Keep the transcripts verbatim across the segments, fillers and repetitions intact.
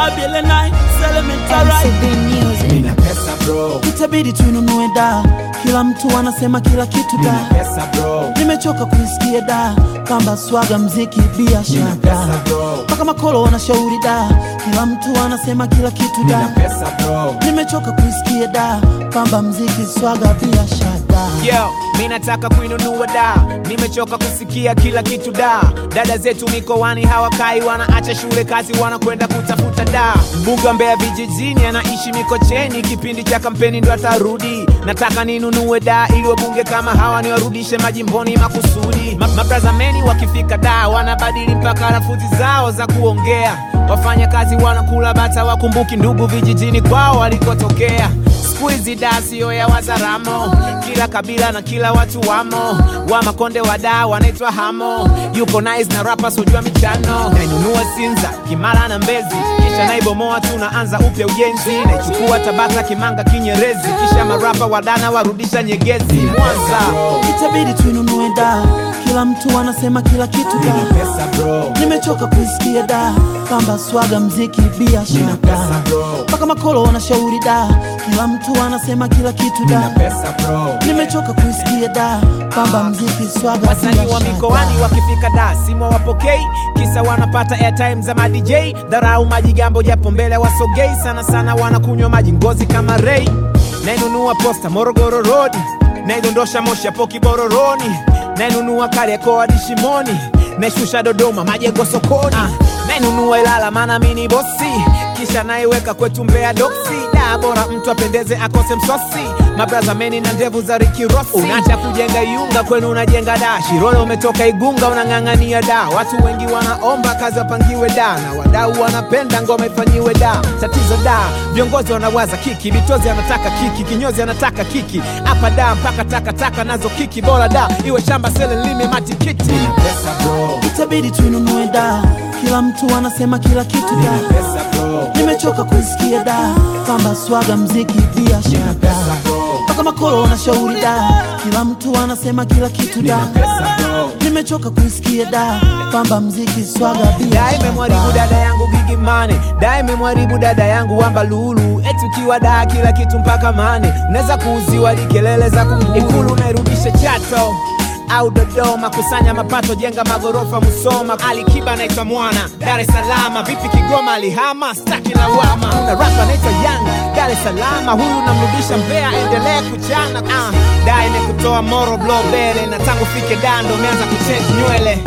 Babylon night, elementary. Nina pesa bro, Itabidi tuinunue da, kila mtu anasema kila kitu da. nina pesa bro, Nimechoka kuisikia da, kamba swaga mziki nina biashara pesa bro, mpaka makolo wanashauri da, kila mtu anasema kila kitu nina da. pesa bro. Nimechoka kuisikia da, kamba mziki swaga biashara. Yo, mi nataka kuinunua da, nimechoka kusikia kila kitu da. Dada zetu mikoani hawakai, wanaacha shule kazi wanakwenda kutafuta da. Mbunge wa Mbeya vijijini anaishi Mikocheni, kipindi cha kampeni ndo atarudi. Nataka ninunue da ili wabunge kama hawa niwarudishe majimboni makusudi. Ma Mabrazameni wakifika da wanabadili mpaka lafudhi zao za kuongea. Wafanya kazi wanakula bata, wakumbuki ndugu vijijini kwao walikotokea. Squeezy da sio ya Wazaramo, kila kabila na kila watu wamo. Wa Makonde wa da wanaitwa Hamo, yuko nice na rapa sojua michano. Nainunua Sinza, Kimara na Mbezi, kisha naibomoa tunaanza upya ujenzi. Naichukua Tabata, Kimanga, Kinyerezi, kisha marapa wadana warudisha Nyegezi. Mwanza Itabidi tuinunue da, kila mtu anasema kila kitu da. Nina pesa bro, Nimechoka kuisikia da, kamba swaga mziki biashara nina pesa bro, mpaka makolo wanashauri da, kila mtu anasema kila kitu nina da. pesa bro. Nimechoka kuisikia da, kamba mziki swaga wasanii wa biashara. mikoani wakifika da simo wapokei, kisa wanapata airtime za ma D J. Dharau majigambo japo mbele wasogei, sana sana wanakunywa maji ngozi kama Ray. Nainunua Posta Morogoro Road, naidondosha Moshi hapo Kibororoni. Nainunua Kariakoo hadi Shimoni, naishusha Dodoma majengo sokoni. ah. Nainunua Ilala maana mini bosi, kisha naiweka kwetu Mbeya doksi. Da bora mtu apendeze akose msosi, Mabrazameni na ndevu za Ricky Ross. Unacha kujenga Iunga kwenu unajenga da, Shirole umetoka Igunga unang'ang'ania da. Watu wengi wanaomba kazi wapangiwe da, na wadau wanapenda ngoma ifanyiwe da. Tatizo da, viongozi wanawaza kiki, Bitozi anataka kiki, Kinyozi anataka kiki. Hapa da mpaka taka taka nazo kiki, bora da iwe shamba sele lime matikiti. Nina pesa bro, Itabidi tuinunue da, kila mtu anasema kila kitu nina da. pesa bro, Nimechoka kuisikia da, kamba swaga mziki nina biashara pesa bro, mpaka makolo wanashauri da, kila mtu anasema kila kitu da. nina pesa bro. Nimechoka kuisikia da, kwamba mziki swaga Da imemwaribu biashara. dada yangu Gigi Mane, da imemwaribu dada yangu Wamba Lulu. Eti ukiwa da kila kitu mpaka mane, unaweza kuuziwa kelele za kunguru. Ikulu nairudisha Chato au Dodoma, kusanya mapato jenga magorofa Musoma. Ali Kiba naitwa mwana Dar es Salaam, vipi Kigoma alihama staki lawama. Na rapa naitwa Young Dar es Salaam, huyu namrudisha Mbeya endelea kuchana. ah. Da imekutoa Moro Blow Bele, na tangu fike da ndo umeanza kuchange nywele.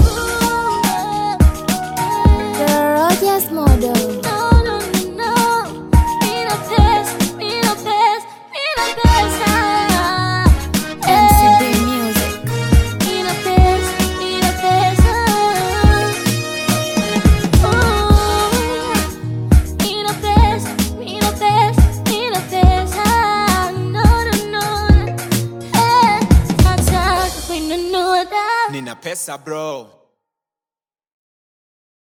Rogers model. No, no, no, Nina pesa, Nina pesa, Nina pesa. M C B Music. Nina pesa, Nina pesa. Oh, Nina pesa, Nina pesa, Nina pesa. No, no, no. Eh, nataka kuinunua da. Nina pesa bro.